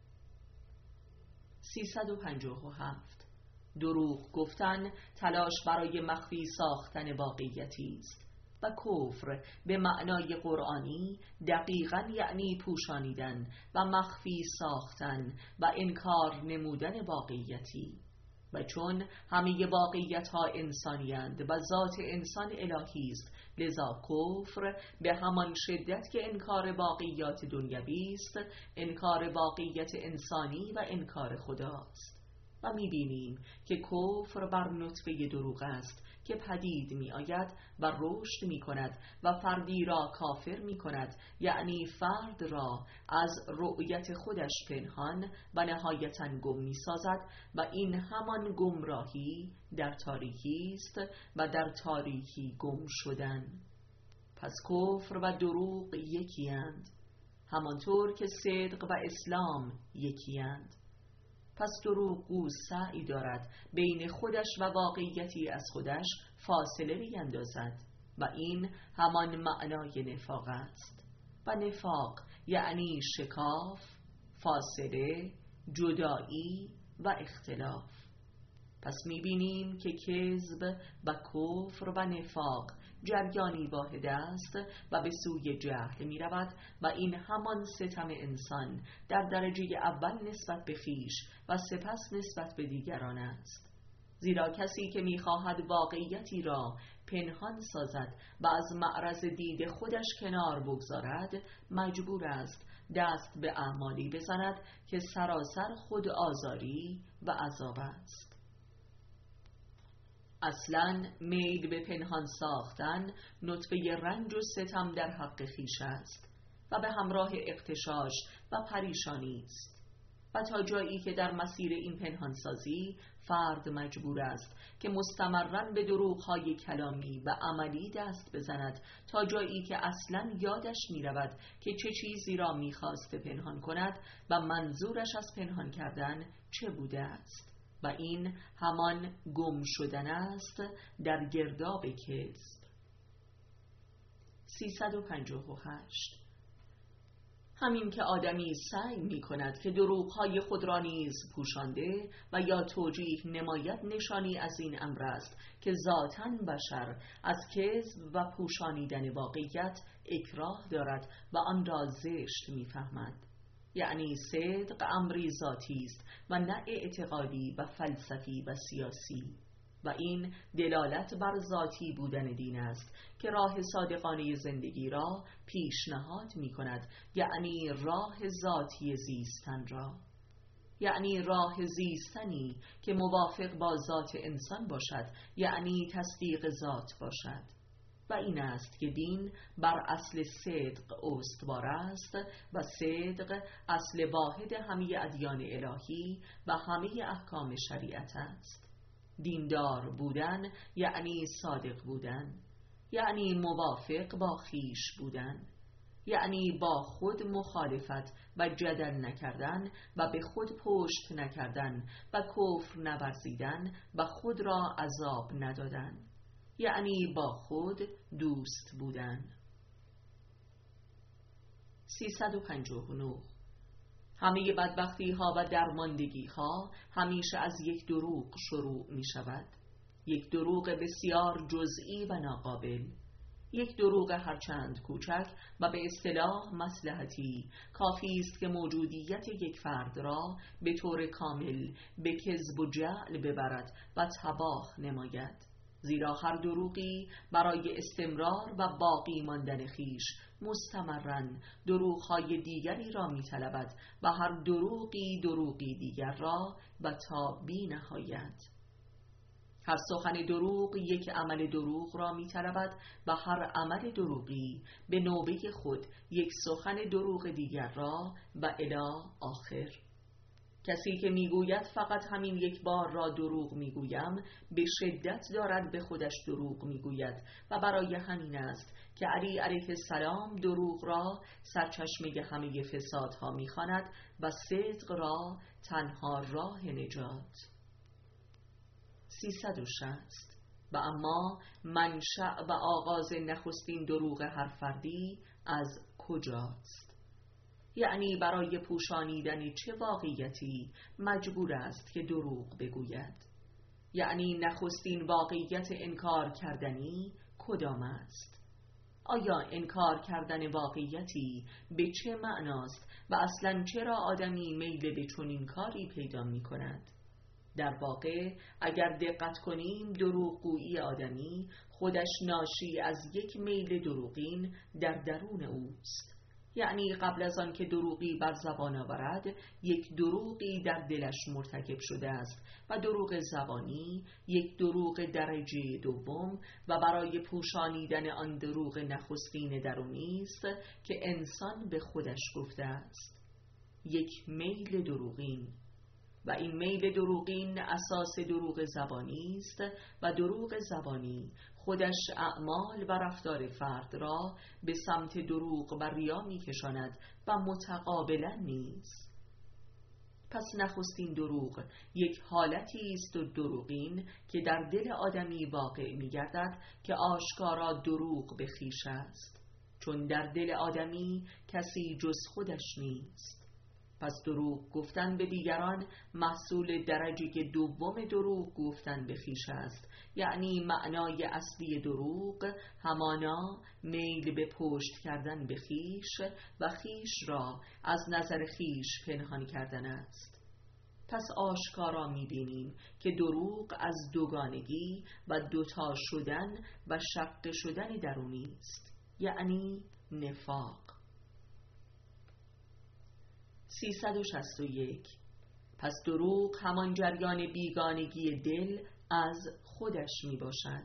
سیصد و پنجاه و هفت. دروغ گفتن تلاش برای مخفی ساختن واقعیتی است و کفر به معنای قرآنی دقیقاً یعنی پوشانیدن و مخفی ساختن و انکار نمودن واقعیتی. و چون همه واقعیت ها انسانی اند و ذات انسان الهی است، لذا کفر به همان شدت که انکار واقعیات دنیوی است، انکار واقعیت انسانی و انکار خداست. و می‌بینیم که کفر بر نطفه دروغ است که پدید می آید و رشد می کند و فردی را کافر می کند، یعنی فرد را از رؤیت خودش پنهان و نهایتاً گم می سازد و این همان گمراهی در تاریکی است و در تاریکی گم شدن. پس کفر و دروغ یکی اند، همانطور که صدق و اسلام یکی اند. پس دروغگو سعی دارد بین خودش و واقعیتی از خودش فاصله بیندازد و این همان معنای نفاق است. و نفاق یعنی شکاف، فاصله، جدایی و اختلاف. پس می‌بینیم که کذب و کفر و نفاق جریانی واحد است و به سوی جهل می رود و این همان ستم انسان در درجه اول نسبت به خویش و سپس نسبت به دیگران است. زیرا کسی که می‌خواهد واقعیتی را پنهان سازد و از معرض دید خودش کنار بگذارد، مجبور است دست به اعمالی بزند که سراسر خود آزاری و عذاب است. اصلاً میل به پنهان ساختن نطفه رنج و ستم در حق خویش است و به همراه اغتشاش و پریشانی است. و تا جایی که در مسیر این پنهانسازی فرد مجبور است که مستمراً به دروغ‌های کلامی و عملی دست بزند، تا جایی که اصلاً یادش می رود که چه چیزی را می خواست پنهان کند و منظورش از پنهان کردن چه بوده است. و این همان گم شدن است در گرداب کذب. سیصد و پنجاه و هشت. همین که آدمی سعی می کند که دروغ‌های خود را نیز پوشانده و یا توجیه نماید، نشانی از این امر است که ذاتاً بشر از کذب و پوشانیدن واقعیت اکراه دارد و آن را زشت می فهمد. یعنی صدق امری ذاتی است و نه اعتقادی و فلسفی و سیاسی. و این دلالت بر ذاتی بودن دین است که راه صادقانه زندگی را پیشنهاد می کند، یعنی راه ذاتی زیستن را، یعنی راه زیستنی که موافق با ذات انسان باشد، یعنی تصدیق ذات باشد. و این است که دین بر اصل صدق استوار است و صدق اصل واحد همه ادیان الهی و همه احکام شریعت است. دیندار بودن یعنی صادق بودن، یعنی موافق با خویش بودن، یعنی با خود مخالفت و جدل نکردن و به خود پشت نکردن و کفر نورزیدن و خود را عذاب ندادن، یعنی با خود دوست بودن. سیصد و پنجاه و نه. همه بدبختی ها و درماندگی ها همیشه از یک دروغ شروع می شود، یک دروغ بسیار جزئی و ناقابل، یک دروغ هرچند کوچک و به اصطلاح مصلحتی کافی است که موجودیت یک فرد را به طور کامل به کذب و جعل ببرد و تباه نماید. زیرا هر دروغی برای استمرار و باقی ماندن خویش مستمراً دروغ‌های دیگری را می‌طلبد و هر دروغی دروغی دیگر را و تا بی نهایت. هر سخن دروغ یک عمل دروغ را می‌طلبد و هر عمل دروغی به نوبه خود یک سخن دروغ دیگر را و الی آخر. کسی که میگوید فقط همین یک بار را دروغ میگویم، به شدت دارد به خودش دروغ میگوید و برای همین است که علی علیه السلام دروغ را سرچشمه همه فسادها میخواند و صدق را تنها راه نجات. سیصد و شصت. و اما منشأ و آغاز نخستین دروغ هر فردی از کجاست؟ یعنی برای پوشانیدن چه واقعیتی مجبور است که دروغ بگوید؟ یعنی نخستین واقعیت انکار کردنی کدام است؟ آیا انکار کردن واقعیتی به چه معناست و اصلاً چرا آدمی میل به چنین کاری پیدا می کند؟ در واقع اگر دقت کنیم، دروغگویی آدمی خودش ناشی از یک میل دروغین در درون اوست. یعنی قبل از آن که دروغی بر زبان آورد، یک دروغی در دلش مرتکب شده است و دروغ زبانی یک دروغ درجه دوم و برای پوشانیدن آن دروغ نخستین درونی است که انسان به خودش گفته است، یک میل دروغین. و این میل دروغین اساس دروغ زبانی است و دروغ زبانی خودش اعمال و رفتار فرد را به سمت دروغ و ریا می کشاند و متقابلا نیز. پس نخستین دروغ یک حالتی است و دروغین که در دل آدمی واقع می‌گردد که آشکارا دروغ به خویش است، چون در دل آدمی کسی جز خودش نیست. پس دروغ گفتن به دیگران محصول درجه دوم دروغ گفتن به خویش است، یعنی معنای اصلی دروغ همانا میل به پشت کردن به خویش و خویش را از نظر خویش پنهان کردن است. پس آشکارا می‌بینیم که دروغ از دوگانگی و دوتا شدن و شق شدن درونی است، یعنی نفاق. سیصد و شصت و یک. پس دروغ همان جریان بیگانگی دل از خودش می باشد،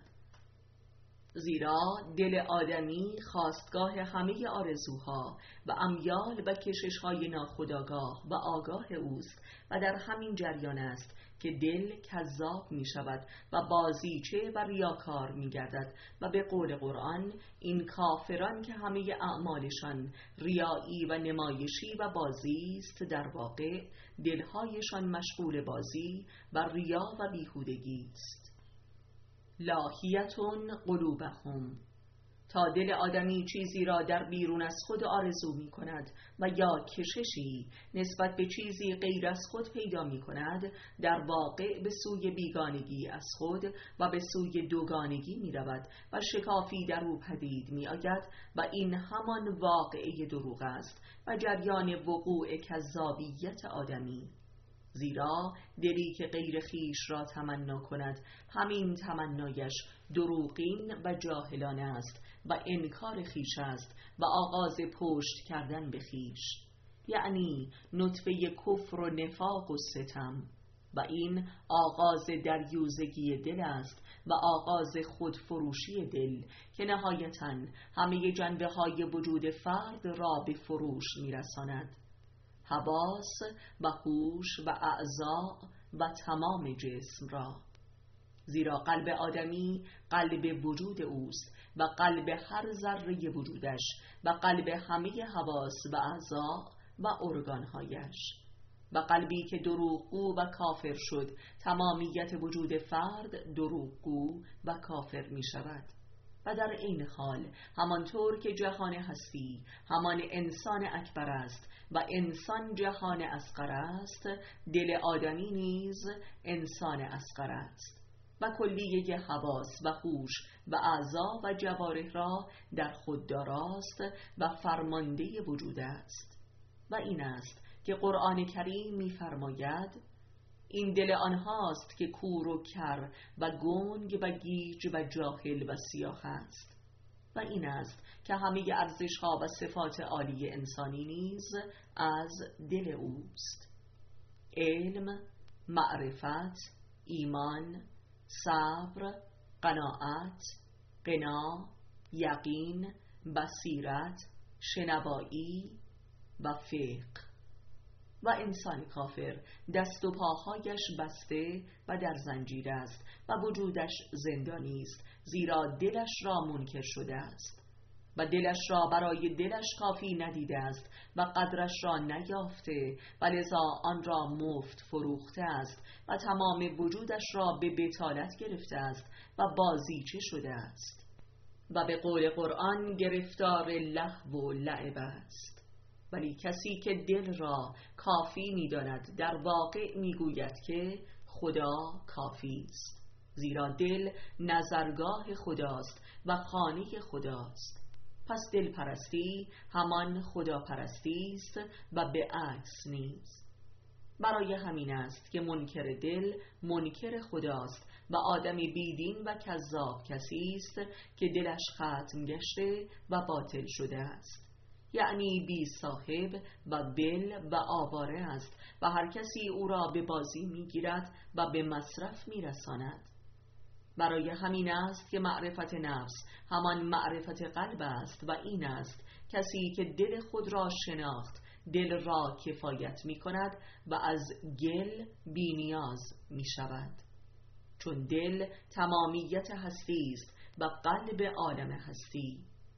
زیرا دل آدمی خواستگاه همه آرزوها و امیال و کششهای ناخودآگاه و آگاه اوست و در همین جریان است که دل کذاب می شود و بازیچه و ریاکار می گردد و به قول قرآن این کافران که همه اعمالشان ریایی و نمایشی و بازی است، در واقع دلهایشان مشغول بازی و ریا و بیهودگی است. لاهیتون قلوبهم، تا دل آدمی چیزی را در بیرون از خود آرزو می کند و یا کششی نسبت به چیزی غیر از خود پیدا می کند، در واقع به سوی بیگانگی از خود و به سوی دوگانگی می رود و شکافی در او پدید می آید و این همان واقعه دروغ است و جریان وقوع کذابیت آدمی. زیرا دلی که غیر خویش را تمنا کند، همین تمنایش دروغین و جاهلانه است و انکار خویش است و آغاز پشت کردن به خویش، یعنی نطفه کفر و نفاق و ستم، و این آغاز دریوزگی دل است و آغاز خودفروشی دل که نهایتاً همه جنبه های وجود فرد را به فروش میرساند، حواس و هوش و اعضاء و تمام جسم را. زیرا قلب آدمی قلب وجود اوست و قلب هر ذره وجودش و قلب همه حواس و اعضاء و ارگانهایش، و قلبی که دروغگو و کافر شد، تمامیت وجود فرد دروغگو و کافر می شود. و در این حال همانطور که جهان هستی همان انسان اکبر است و انسان جهان اصغر است، دل آدمی نیز انسان اصغر است و کلیه حواس و هوش و اعضا و جوارح را در خود داراست و فرمانده وجود است. و این است که قرآن کریم می‌فرماید این دل آنهاست که کور و کر و گنگ و گیج و جاهل و سیاه است. و این است که همه ارزش‌ها و صفات عالی انسانی نیز از دل اوست: علم، معرفت، ایمان، صبر، قناعت، قنا، یقین، بصیرت، شنوایی و فقه. و انسان کافر دست و پاهایش بسته و در زنجیر است و وجودش زندانی است، زیرا دلش را منکر شده است و دلش را برای دلش کافی ندیده است و قدرش را نیافته و لذا آن را مفت فروخته است و تمام وجودش را به بطالت گرفته است و بازیچه شده است و به قول قرآن گرفتار لهو و لعب است. ولی کسی که دل را کافی می‌داند در واقع می‌گوید که خدا کافی است، زیرا دل نظرگاه خداست و خانه خداست. پس دل پرستی همان خدا پرستی است و به عکس نیز. برای همین است که منکر دل منکر خداست و آدم بیدین و کذاب کسی است که دلش ختم گشته و باطل شده است، یعنی بی صاحب و بل و آواره است و هر کسی او را به بازی میگیرد و به مصرف میرساند. برای همین است که معرفت نفس همان معرفت قلب است و این است کسی که دل خود را شناخت دل را کفایت می کند و از گل بی نیاز می شود، چون دل تمامیت هستی است و قلب عالم هستی.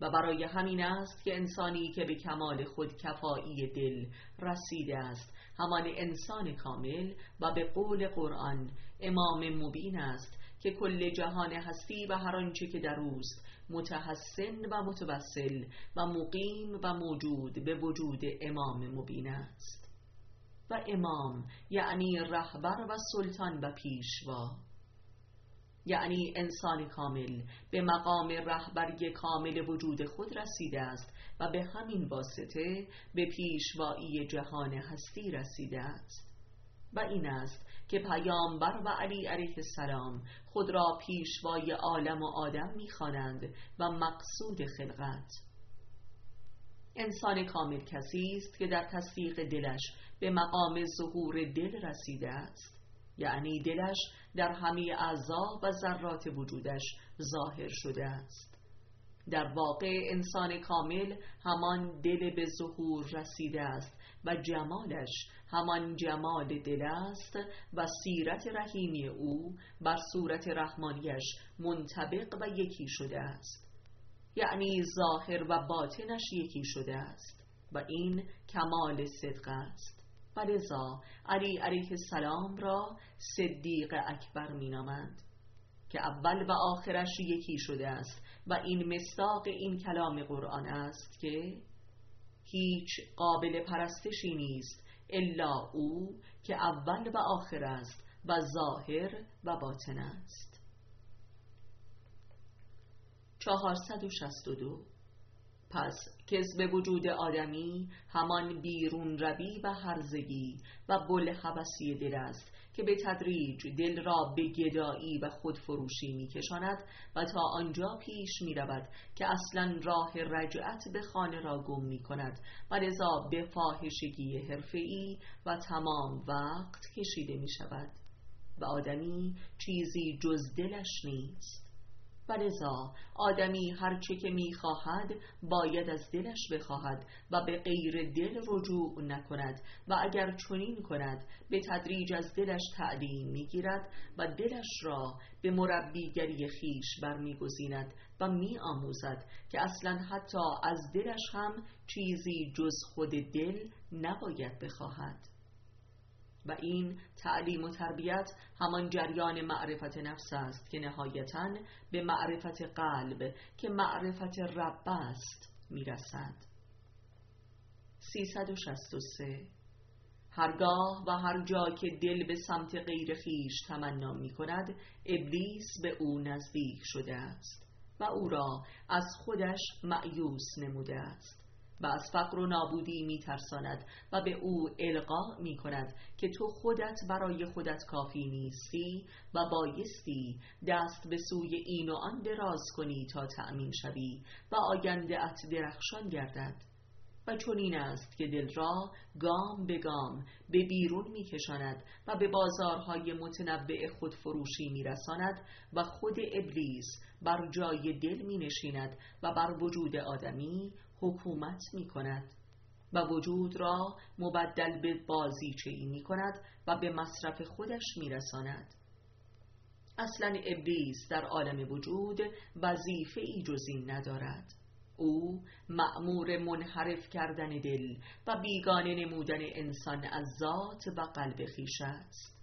و برای همین است که انسانی که به کمال خود کفایی دل رسیده است همان انسان کامل و به قول قرآن امام مبین است که کل جهان هستی و هر آنچه که در اوست متحسن و متوسل و مقیم و موجود به وجود امام مبین است. و امام یعنی رهبر و سلطان و پیشوا، یعنی انسان کامل به مقام رهبری کامل وجود خود رسیده است و به همین واسطه به پیشوایی جهان هستی رسیده است. و این است که پیامبر و علی علیه السلام خود را پیشوای عالم و آدم می‌خوانند و مقصود خلقت. انسان کامل کسی است که در تصدیق دلش به مقام ظهور دل رسیده است، یعنی دلش در همه اعضا و ذرات وجودش ظاهر شده است. در واقع انسان کامل همان دل به ظهور رسیده است و جمالش همان جمال دل است و سیرت رحیمی او بر صورت رحمانیش منطبق و یکی شده است، یعنی ظاهر و باطنش یکی شده است و این کمال صدق است. و لذا علی علیه السلام را صدیق اکبر می نامند که اول و آخرش یکی شده است و این مصداق این کلام قرآن است که هیچ قابل پرستشی نیست الا او که اول و آخر است و ظاهر و باطن است. چهارصد و شصت و دو. پس کذب وجود آدمی همان بیرون روی و هرزگی و بلهوسی دل است که به تدریج دل را به گدایی و خودفروشی می کشاند و تا آنجا پیش می رود که اصلا راه رجعت به خانه را گم می کند و لذا به فاحشگی حرفه‌ای و تمام وقت کشیده می شود و آدمی چیزی جز دلش نیست. و لذا آدمی هرچه که می‌خواهد باید از دلش بخواهد و به غیر دل رجوع نکند و اگر چنین کند به تدریج از دلش تعلیم می‌گیرد و دلش را به مربیگری خیش برمی‌گزیند و می‌آموزد که اصلا حتی از دلش هم چیزی جز خود دل نباید بخواهد. و این تعلیم و تربیت همان جریان معرفت نفس است که نهایتاً به معرفت قلب که معرفت رب است میرسد. سیصد و شصت و سه. هرگاه و هر جا که دل به سمت غیر خیش تمنا می کند ابلیس به او نزدیک شده است و او را از خودش مأیوس نموده است و از فقر و نابودی می ترساند و به او القا می کند که تو خودت برای خودت کافی نیستی و بایستی دست به سوی این و آن دراز کنی تا تأمین شوی و آینده ات درخشان گردد. و چنین است که دل را گام به گام به بیرون می کشاند و به بازارهای متنوع خودفروشی می رساند و خود ابلیس بر جای دل می نشیند و بر وجود آدمی حکومت می کند و وجود را مبدل به بازیچه‌ای می کند و به مصرف خودش می رساند. اصلا ابلیس در عالم وجود وظیفه‌ای جز این ندارد. او مأمور منحرف کردن دل و بیگانه نمودن انسان از ذات و قلب خویش است.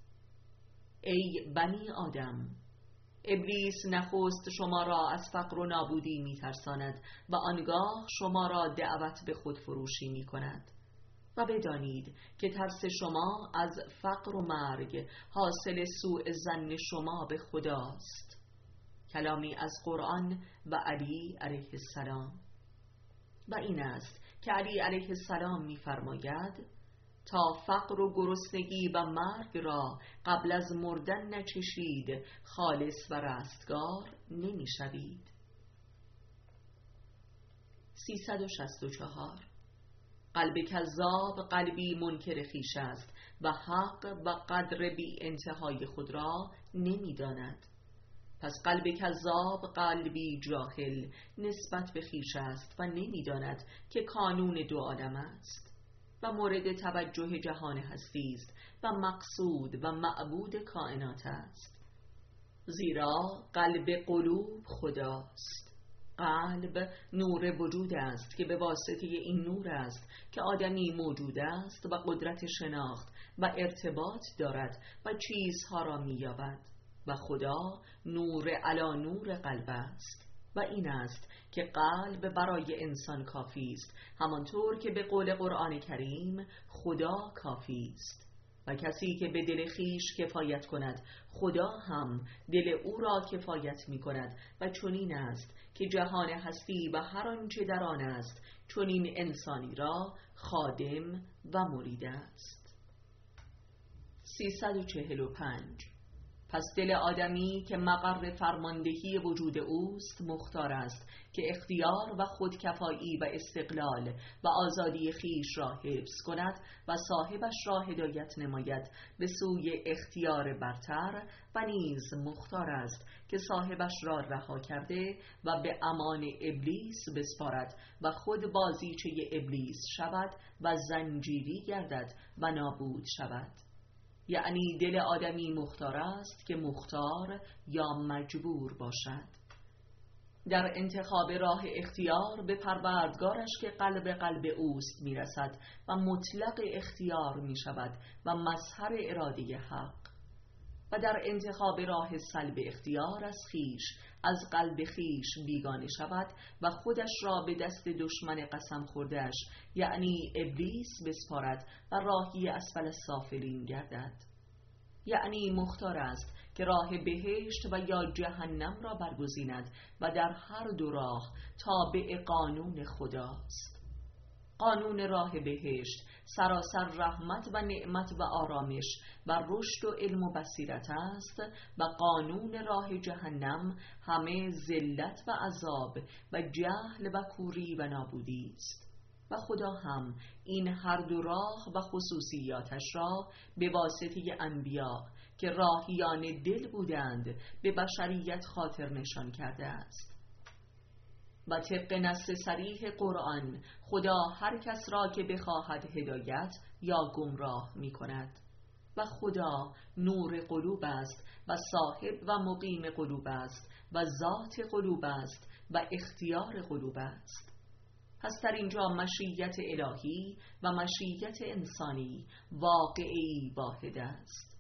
ای بنی آدم، ابلیس نخست شما را از فقر و نابودی می ترساند و آنگاه شما را دعوت به خود فروشی می کند و بدانید که ترس شما از فقر و مرگ حاصل سوء ظن شما به خداست. کلامی از قرآن و علی علیه السلام. و این است که علی علیه السلام می فرماید تا فقر و گرسنگی و مرگ را قبل از مردن نچشید خالص و رستگار نمی شوید. سیصد و شصت و چهار. قلب کذاب قلبی منکر خویش است و حق و قدر بی انتهای خود را نمی داند. پس قلب کذاب قلبی جاهل نسبت به خویش است و نمی داند که کانون دو عالم است و مورد توجه جهان هستی است و مقصود و معبود کائنات است. زیرا قلب قلوب خداست. قلب نور وجود است که به واسطه این نور است که آدمی موجود است و قدرت شناخت و ارتباط دارد و چیزها را می‌یابد و خدا نور علی نور قلب است و این است که قلب برای انسان کافی است، همانطور که به قول قرآن کریم خدا کافی است و کسی که به دل خیش کفایت کند خدا هم دل او را کفایت می کند و چنین است که جهان هستی و هر آنچه در آن است چنین انسانی را خادم و مرید است. سیصد و چهل و پنج. پس دل آدمی که مقر فرماندهی وجود اوست مختار است که اختیار و خودکفایی و استقلال و آزادی خیش را حفظ کند و صاحبش را هدایت نماید به سوی اختیار برتر، و نیز مختار است که صاحبش را رها کرده و به امان ابلیس بسپارد و خود بازیچه ابلیس شود و زنجیری گردد و نابود شود. یعنی دل آدمی مختار است که مختار یا مجبور باشد. در انتخاب راه اختیار به پروردگارش که قلب قلب اوست میرسد و مطلق اختیار می شود و مظهر اراده حق، و در انتخاب راه سلب اختیار از خیش از قلب خیش بیگانه شود و خودش را به دست دشمن قسم خورده‌اش یعنی ابلیس بسپارد و راهی اسفل السافلین گردد. یعنی مختار است که راه بهشت و یا جهنم را برگزیند و در هر دو راه تابع قانون خداست. قانون راه بهشت سراسر رحمت و نعمت و آرامش و رشد و علم و بصیرت است و قانون راه جهنم همه ذلت و عذاب و جهل و کوری و نابودی است. و خدا هم این هر دو راه و خصوصیاتش را به واسطه انبیا که راهیان دل بودند به بشریت خاطر نشان کرده است. و طبق نص صریح قرآن خدا هر کس را که بخواهد هدایت یا گمراه می کند و خدا نور قلوب است و صاحب و مقیم قلوب است و ذات قلوب است و اختیار قلوب است. پس در اینجا مشیت الهی و مشیت انسانی واقعی واحد است.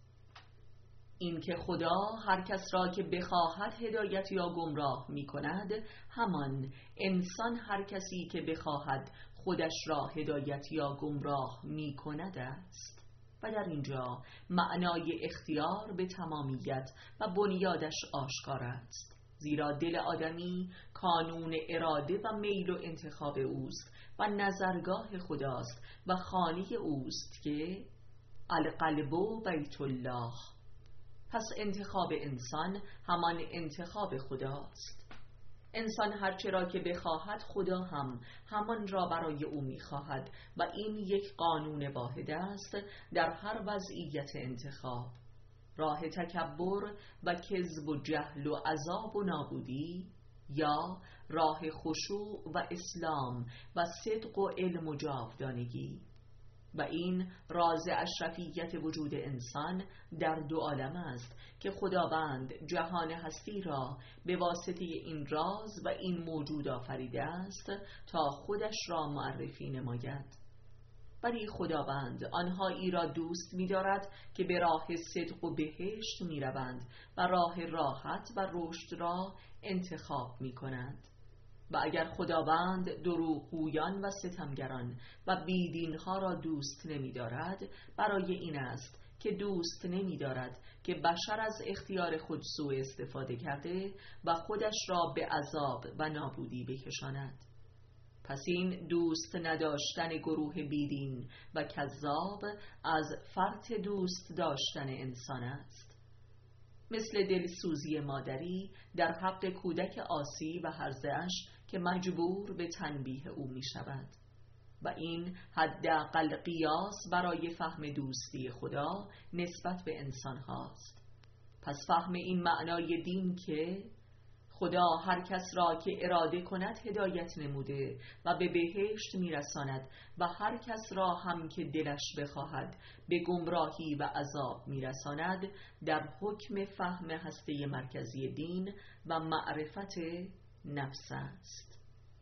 این که خدا هر کس را که بخواهد هدایت یا گمراه می کند، همان انسان هر کسی که بخواهد خودش را هدایت یا گمراه می کند است. و در اینجا معنای اختیار به تمامیت و بنیادش آشکار است، زیرا دل آدمی کانون اراده و میل و انتخاب اوست و نظرگاه خداست و خانه اوست که القلب بیت الله. پس انتخاب انسان همان انتخاب خداست. انسان هرچه را که بخواهد خدا هم همان را برای او میخواهد و این یک قانون واحد است در هر وضعیت انتخاب. راه تکبر و کذب و جهل و عذاب و نابودی، یا راه خشوع و اسلام و صدق و علم و جاودانگی. و این راز اشرفیت وجود انسان در دو عالم است که خداوند جهان هستی را به واسطه این راز و این موجود آفریده است تا خودش را معرفی نماید. ولی خداوند آنهایی را دوست می دارد که به راه صدق و بهشت می روند و راه راحت و رشد را انتخاب می کنند. و اگر خداوند دروغگویان و ستمگران و بیدینها را دوست نمی دارد، برای این است که دوست نمی دارد که بشر از اختیار خود سوء استفاده کرده و خودش را به عذاب و نابودی بکشاند. پس این دوست نداشتن گروه بیدین و کذاب از فرط دوست داشتن انسان است. مثل دلسوزی مادری در حق کودک عاصی و هرزه‌اش که مجبور به تنبیه او می شود. و این حداقل قیاس برای فهم دوستی خدا نسبت به انسان هاست. پس فهم این معنای دین که خدا هر کس را که اراده کند هدایت نموده و به بهشت میرساند و هر کس را هم که دلش بخواهد به گمراهی و عذاب میرساند، در حکم فهم هسته مرکزی دین و معرفت نفس است.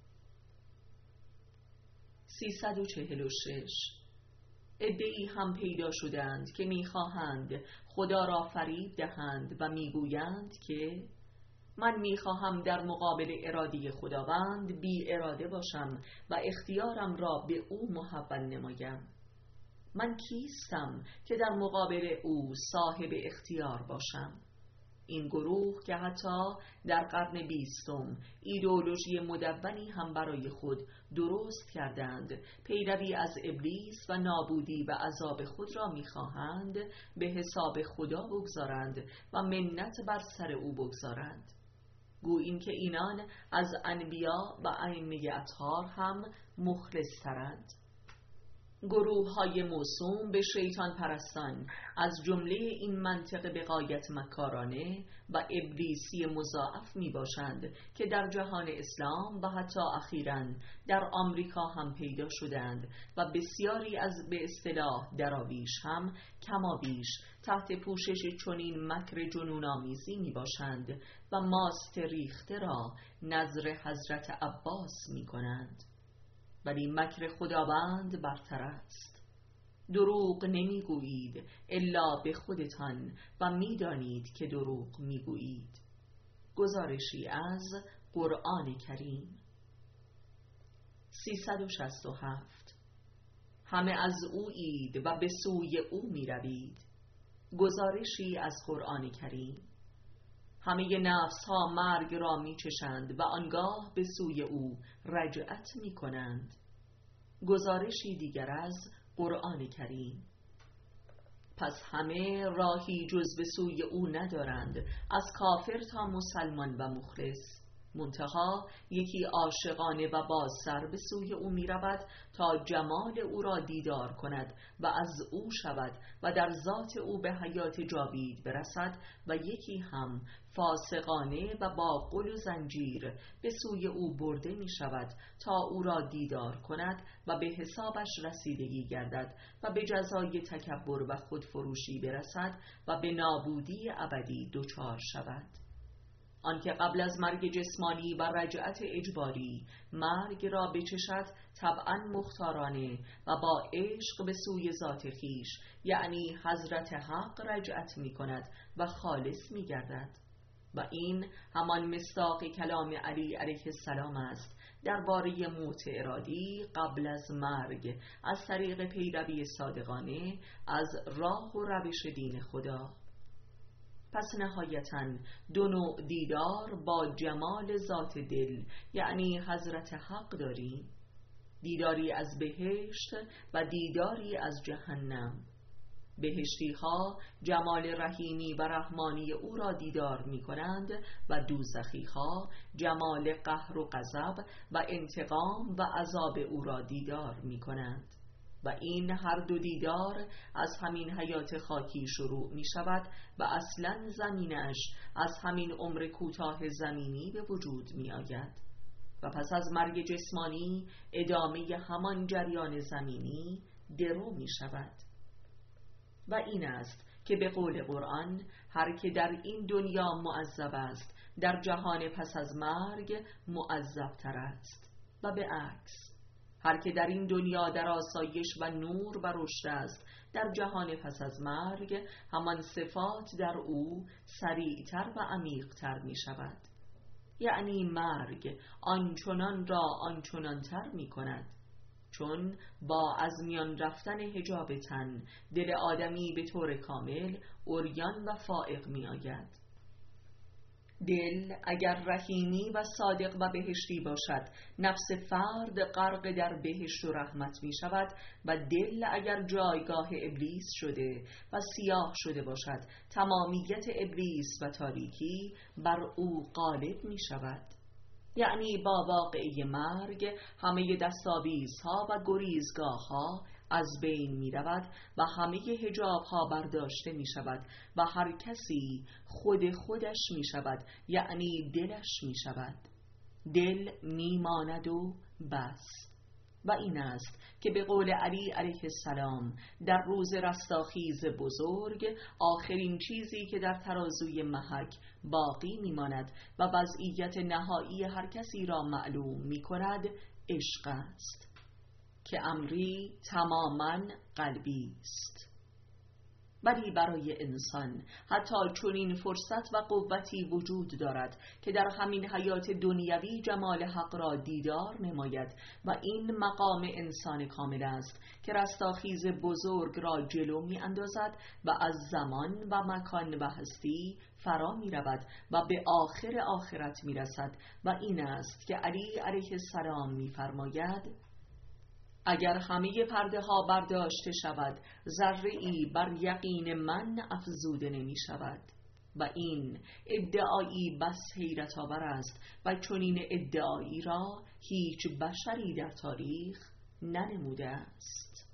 سیصد و چهل و شش. عده‌ای هم پیدا شدند که می‌خواهند خدا را فریب دهند و می‌گویند که من می‌خواهم در مقابل اراده خداوند بی اراده باشم و اختیارم را به او محول نمایم. من کیستم که در مقابل او صاحب اختیار باشم؟ این گروه که حتی در قرن بیستم ایدئولوژی مدونی هم برای خود درست کردند، پیروی از ابلیس و نابودی و عذاب خود را می‌خواهند به حساب خدا بگذارند و منت بر سر او بگذارند. گوییم که اینان از انبیا و ائمه اطهار هم مخلص‌ترند. گروه های موسوم به شیطان پرستان از جمله این منطق به غایت مکارانه و ابلیسی مضاعف می باشند که در جهان اسلام و حتی اخیراً در آمریکا هم پیدا شدند و بسیاری از به اصطلاح دراویش هم کمابیش تحت پوشش چنین مکر جنون‌آمیزی می باشند و ماست ریخته را نظر حضرت عباس می کنند. ولی مکر خداوند برتر است. دروغ نمیگویید الا به خودتان و میدانید که دروغ میگویید. گزارشی از قرآن کریم. سیصد و شصت و هفت. همه از اویید و به سوی او میروید. گزارشی از قرآن کریم. همه نفس ها مرگ را می چشند و آنگاه به سوی او رجعت می کنند. گزارشی دیگر از قرآن کریم. پس همه راهی جز به سوی او ندارند، از کافر تا مسلمان و مخلص. منتها یکی عاشقانه و باز سر به سوی او می رود تا جمال او را دیدار کند و از او شود و در ذات او به حیات جاوید برسد، و یکی هم فاسقانه و با قل و زنجیر به سوی او برده می شود تا او را دیدار کند و به حسابش رسیدگی گردد و به جزای تکبر و خودفروشی برسد و به نابودی ابدی دچار شود. آنکه قبل از مرگ جسمانی و رجعت اجباری مرگ را بچشد، طبعا مختارانه و با عشق به سوی ذات خیش یعنی حضرت حق رجعت می کند و خالص می گردد. و این همان مصداق کلام علی علیه السلام است درباره موت ارادی قبل از مرگ از طریق پیروی صادقانه از راه و روش دین خدا. پس نهایتاً دو نوع دیدار با جمال ذات دل یعنی حضرت حق داریم. دیداری از بهشت و دیداری از جهنم. بهشتی ها جمال رحیمی و رحمانی او را دیدار می کنند و دوزخی ها جمال قهر و غضب و انتقام و عذاب او را دیدار می کنند. و این هر دو دیدار از همین حیات خاکی شروع می شود و اصلا زمینش از همین عمر کوتاه زمینی به وجود می آید و پس از مرگ جسمانی ادامه همان جریان زمینی درو می شود. و این است که به قول قرآن هر که در این دنیا معذب است در جهان پس از مرگ معذب تر است، و به عکس هر که در این دنیا در آسایش و نور و رشد است در جهان پس از مرگ همان صفات در او سریعتر و عمیقتر می شود. یعنی مرگ آنچنان را آنچنانتر می کند، چون با از میان رفتن حجاب تن دل آدمی به طور کامل عریان و فائق می آید. دل اگر رحیمی و صادق و بهشتی باشد نفس فرد غرق در بهشت و رحمت می شود، و دل اگر جایگاه ابلیس شده و سیاه شده باشد تمامیت ابلیس و تاریکی بر او غالب می شود. یعنی با واقعه مرگ همه دستاویزها و گریزگاهها از بین می رود و همه حجابها برداشته می شود و هر کسی خود خودش می شود، یعنی دلش می شود. دل می ماند و بس. و این است که به قول علی علیه السلام در روز رستاخیز بزرگ آخرین چیزی که در ترازوی محک باقی میماند و وضعیت نهایی هر کسی را معلوم میکند عشق است که امری تماماً قلبی است. ولی برای انسان حتی چنین فرصت و قوتی وجود دارد که در همین حیات دنیوی جمال حق را دیدار نماید و این مقام انسان کامل است که رستاخیز بزرگ را جلو می اندازد و از زمان و مکان و هستی فرا می رود و به آخر آخرت می رسد و این است که علی علیه السلام می فرماید اگر همه پرده ها برداشته شود ذره‌ای بر یقین من افزوده نمی شود و این ادعایی بس حیرت آور است و چنین ادعایی را هیچ بشری در تاریخ ننموده است.